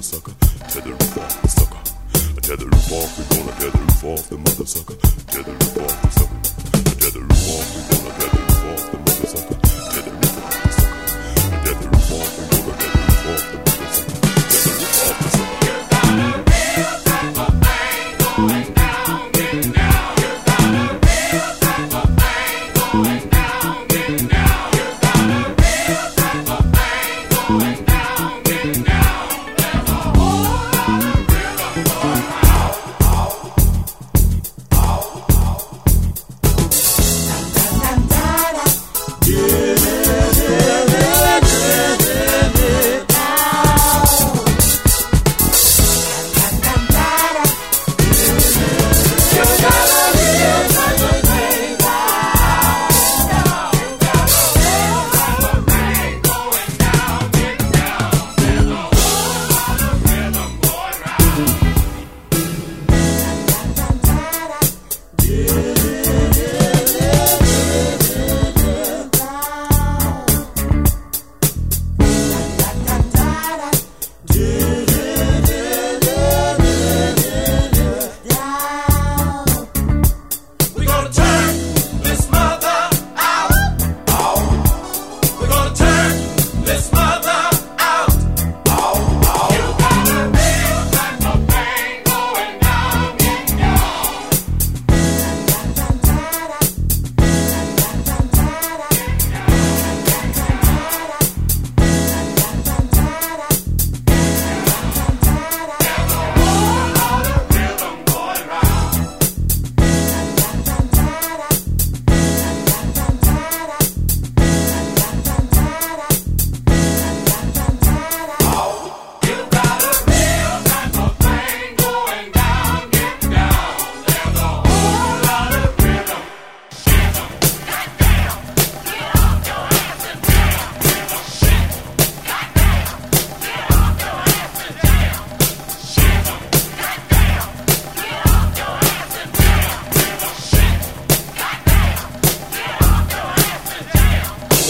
mother sucker. Tether the roof off the sucker. Tether the roof off, we gonna tether the roof off the mother sucker. Tether the roof off the sucker. Tether the roof off, we gonna tether the roof off the mother sucker. Tether the roof off the sucker. Tether the roof off, we gonna tether the roof off the mother sucker. Tether the roof off the sucker. You got a real type of thing going down, getting down. You got a real type of thing going down, getting down. You got a real type of thing going down, getting down. There's a whole lot of rhythm going round. We're gonna turn this mother out. We're gonna turn this mother out. You got a real type of thing going down, getting down. There's a whole lot of rhythm going round. You got a real type of thing going down, getting down. There's a whole lot of rhythm. Goddamn, get off your ass and jam. Shit, goddamn, get off your ass and jam. Shit, goddamn, get off your ass and jam. Shit, goddamn, get off your ass and jam.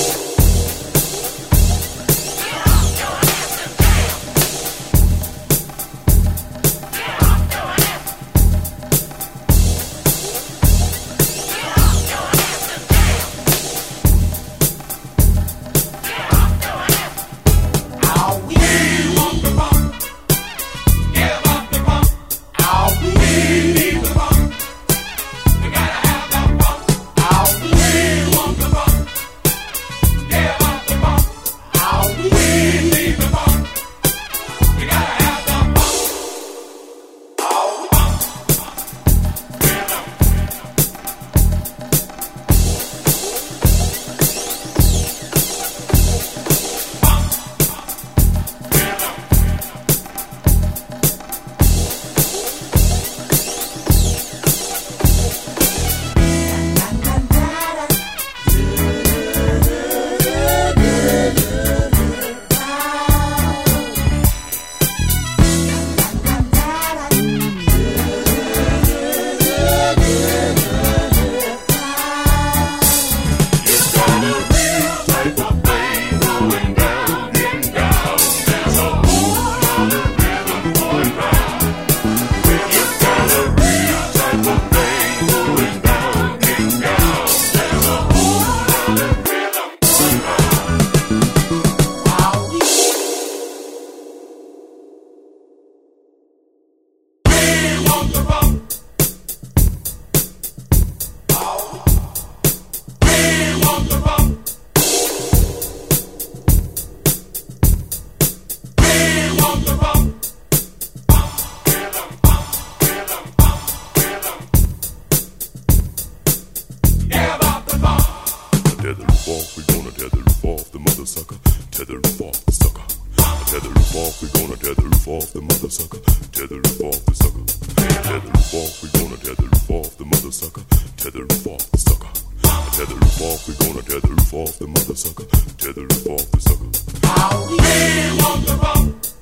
We want the bump. Give up the bump. We need the bump. We gotta have the bump. We want the bump. Give up the bump. We need the bump. We gotta have the bump. Tether the roof off, we gonna tether the roof off the mother sucker. Tether the roof off the sucker. Tether the roof off, we gonna tether the roof off the mother sucker. Tether the roof off the sucker. Tether the roof off, we gonna tether the roof off the mother sucker. Tether the roof off the sucker. Tether the roof off, we gonna tether the roof off the mother sucker. Tether the roof off the sucker. We want the bump.